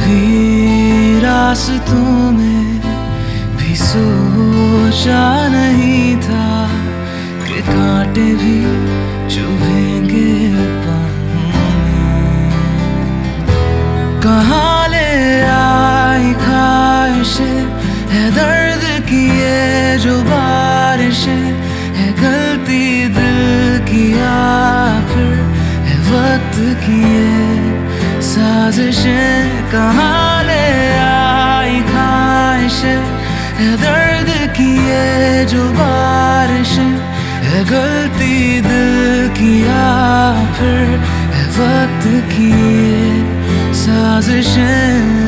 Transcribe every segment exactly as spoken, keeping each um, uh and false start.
कभी रास्तों में भी सोचा नहीं था कि कांटे भी चुभेंगे पाँव में। कहाँ ले आई ख्वाहिशें है दर्द की ये जो बारिशें है गलती दिल की या फिर है वक्त की ये साजिशें। कहाँ ले आई ख्वाहिशें है दर्द की ये जो बारिशें है गलती दिल की या फिर है वक्त की ये साजिशें।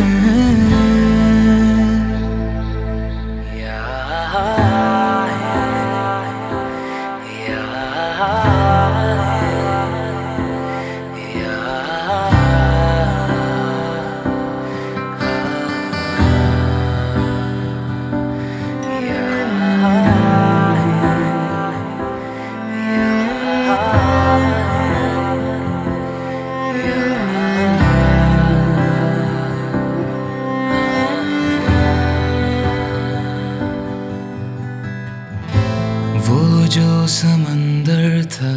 वो जो समंदर था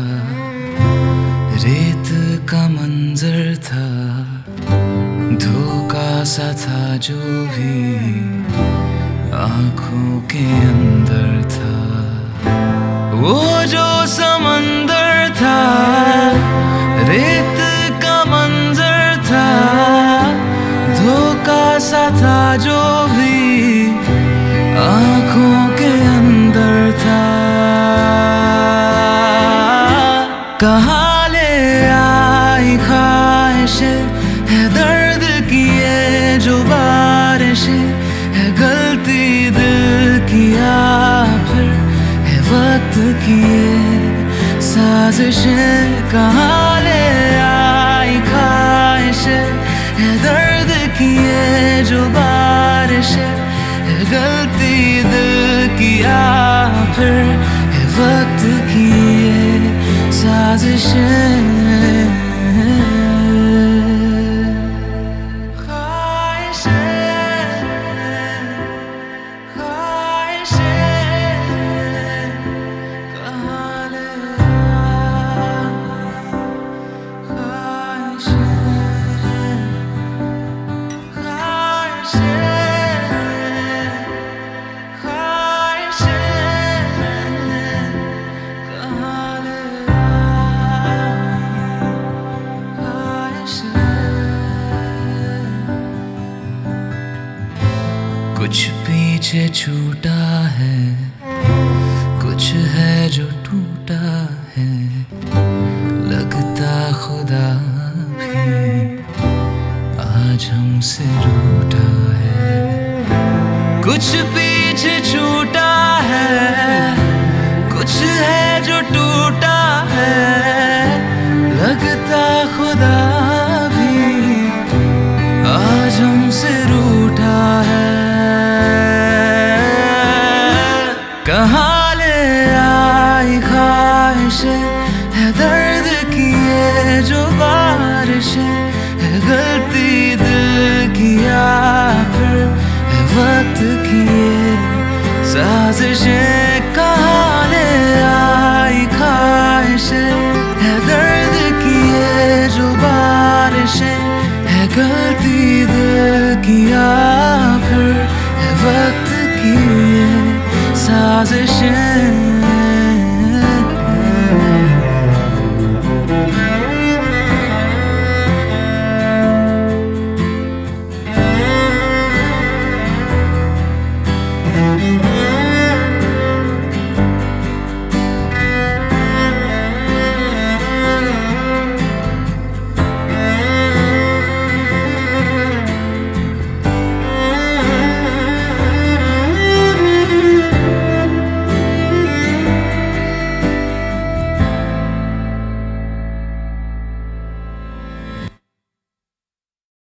रेत का मंजर था, धोखा सा था जो भी आँखों के अंदर था। वो जो समंदर था रेत का मंजर था, धोखा सा था जो भी आँखों के अंदर था। कहाँ ले आई ख्वाहिशें है दर्द की ये जो बारिशें है गलती दिल की या फिर है वक्त की ये साजिशें। कहाँ ले आई ख्वाहिशें है दर्द की ये जो बारिशें है गलती दिल की या फिर है वक्त की ये साजिशें। कुछ पीछे छूटा है, कुछ है जो टूटा है, लगता खुदा भी आज हमसे रूठा है। कुछ पीछे छूटा है, कुछ है जो टूटा है, लगता खुदा भी आज हमसे रूठा है। कहाँ ले आई ख्वाहिशें है दर्द की ये जो बारिशें है गलती दिल की या फिर है वक्त की ये साजिशें। कहाँ ले आई ख्वाहिशें है दर्द की ये जो बारिशें है गलती दिल की या फिर है वक्त की ये साजिशें।